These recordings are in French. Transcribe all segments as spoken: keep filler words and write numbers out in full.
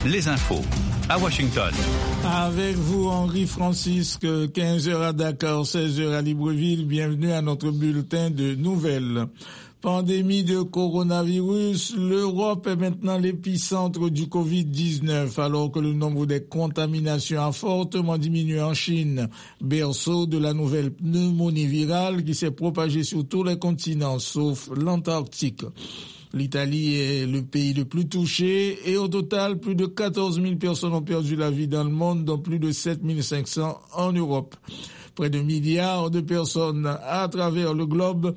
Les infos à Washington. Avec vous, Henri Francisque, quinze heures à Dakar, seize heures à Libreville. Bienvenue à notre bulletin de nouvelles. Pandémie de coronavirus, l'Europe est maintenant l'épicentre du covid dix-neuf, alors que le nombre des contaminations a fortement diminué en Chine, berceau de la nouvelle pneumonie virale qui s'est propagée sur tous les continents, sauf l'Antarctique. L'Italie est le pays le plus touché et au total, plus de quatorze mille personnes ont perdu la vie dans le monde, dont plus de sept mille cinq cents en Europe. Près de milliards de personnes à travers le globe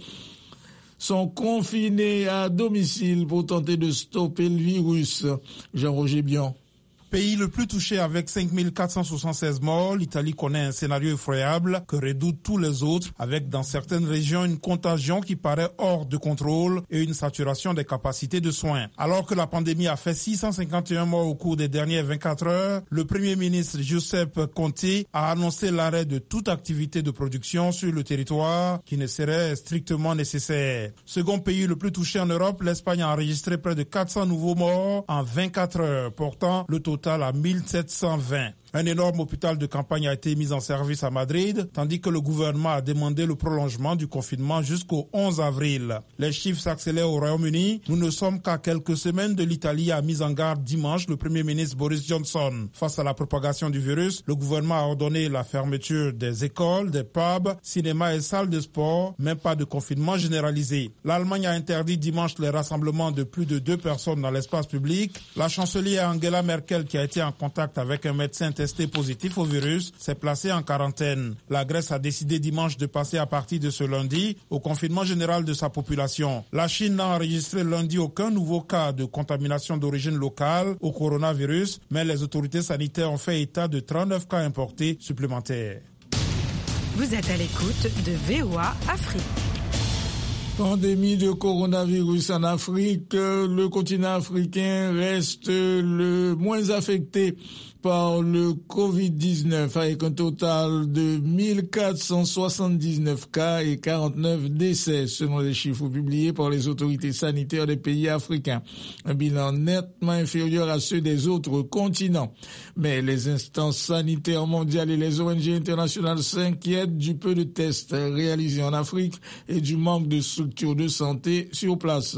sont confinés à domicile pour tenter de stopper le virus. Jean-Roger Bion. Pays le plus touché avec cinq mille quatre cent soixante-seize morts, l'Italie connaît un scénario effroyable que redoutent tous les autres, avec dans certaines régions une contagion qui paraît hors de contrôle et une saturation des capacités de soins. Alors que la pandémie a fait six cent cinquante et un morts au cours des dernières vingt-quatre heures, le Premier ministre Giuseppe Conte a annoncé l'arrêt de toute activité de production sur le territoire qui ne serait strictement nécessaire. Second pays le plus touché en Europe, l'Espagne a enregistré près de quatre cents nouveaux morts en vingt-quatre heures, portant le total à mille sept cent vingt. Un énorme hôpital de campagne a été mis en service à Madrid, tandis que le gouvernement a demandé le prolongement du confinement jusqu'au onze avril. Les chiffres s'accélèrent au Royaume-Uni. Nous ne sommes qu'à quelques semaines de l'Italie, a mis en garde dimanche le Premier ministre Boris Johnson. Face à la propagation du virus, le gouvernement a ordonné la fermeture des écoles, des pubs, cinémas et salles de sport, mais pas de confinement généralisé. L'Allemagne a interdit dimanche les rassemblements de plus de deux personnes dans l'espace public. La chancelière Angela Merkel, qui a été en contact avec un médecin testé positif au virus, s'est placé en quarantaine. La Grèce a décidé dimanche de passer à partir de ce lundi au confinement général de sa population. La Chine n'a enregistré lundi aucun nouveau cas de contamination d'origine locale au coronavirus, mais les autorités sanitaires ont fait état de trente-neuf cas importés supplémentaires. Vous êtes à l'écoute de V O A Afrique. Pandémie de coronavirus en Afrique, le continent africain reste le moins affecté par le covid dix-neuf avec un total de mille quatre cent soixante-dix-neuf cas et quarante-neuf décès selon les chiffres publiés par les autorités sanitaires des pays africains. Un bilan nettement inférieur à ceux des autres continents. Mais les instances sanitaires mondiales et les O N G internationales s'inquiètent du peu de tests réalisés en Afrique et du manque de structures de santé sur place.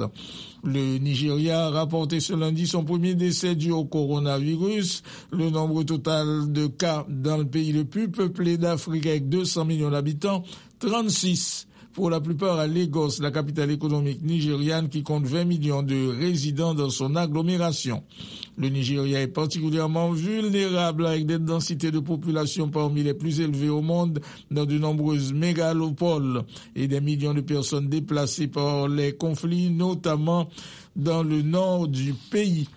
Le Nigeria a rapporté ce lundi son premier décès dû au coronavirus. Le nombre total de cas dans le pays le plus peuplé d'Afrique avec deux cents millions d'habitants, trente-six. Pour la plupart à Lagos, la capitale économique nigériane qui compte vingt millions de résidents dans son agglomération. Le Nigeria est particulièrement vulnérable avec des densités de population parmi les plus élevées au monde dans de nombreuses mégalopoles et des millions de personnes déplacées par les conflits, notamment dans le nord du pays.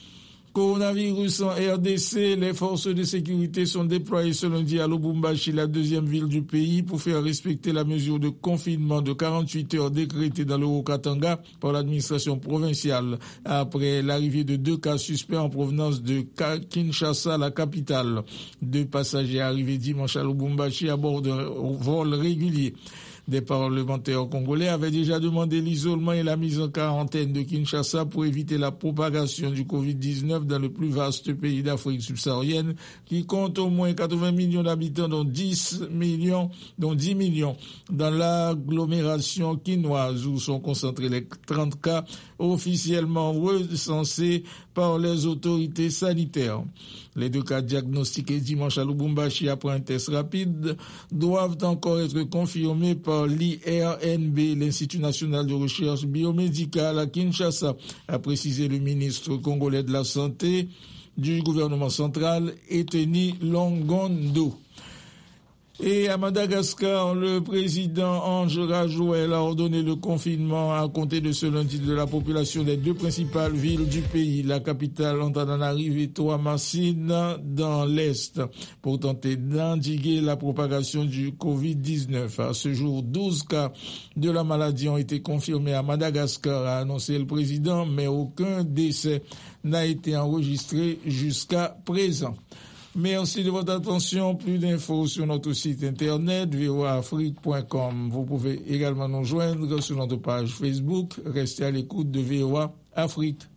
Coronavirus en R D C, les forces de sécurité sont déployées ce lundi à Lubumbashi, la deuxième ville du pays, pour faire respecter la mesure de confinement de quarante-huit heures décrétée dans le Haut-Katanga par l'administration provinciale après l'arrivée de deux cas suspects en provenance de Kinshasa, la capitale. Deux passagers arrivés dimanche à Lubumbashi à bord d'un vol régulier. Des parlementaires congolais avaient déjà demandé l'isolement et la mise en quarantaine de Kinshasa pour éviter la propagation du covid dix-neuf dans le plus vaste pays d'Afrique subsaharienne qui compte au moins quatre-vingts millions d'habitants, dont dix millions, dont dix millions dans l'agglomération quinoise où sont concentrés les trente cas officiellement recensés par les autorités sanitaires. Les deux cas diagnostiqués dimanche à Lubumbashi après un test rapide doivent encore être confirmés par l'I R N B, l'Institut national de recherche biomédicale à Kinshasa, a précisé le ministre congolais de la Santé du gouvernement central, Eteni Longondo. Et à Madagascar, le président Ange Rajouel a ordonné le confinement à compter de ce lundi de la population des deux principales villes du pays, la capitale Antananarive et Toamasine dans l'Est, pour tenter d'endiguer la propagation du covid dix-neuf. À ce jour, douze cas de la maladie ont été confirmés à Madagascar, a annoncé le président, mais aucun décès n'a été enregistré jusqu'à présent. Merci de votre attention. Plus d'infos sur notre site internet v o a afrique point com. Vous pouvez également nous joindre sur notre page Facebook. Restez à l'écoute de V O A Afrique.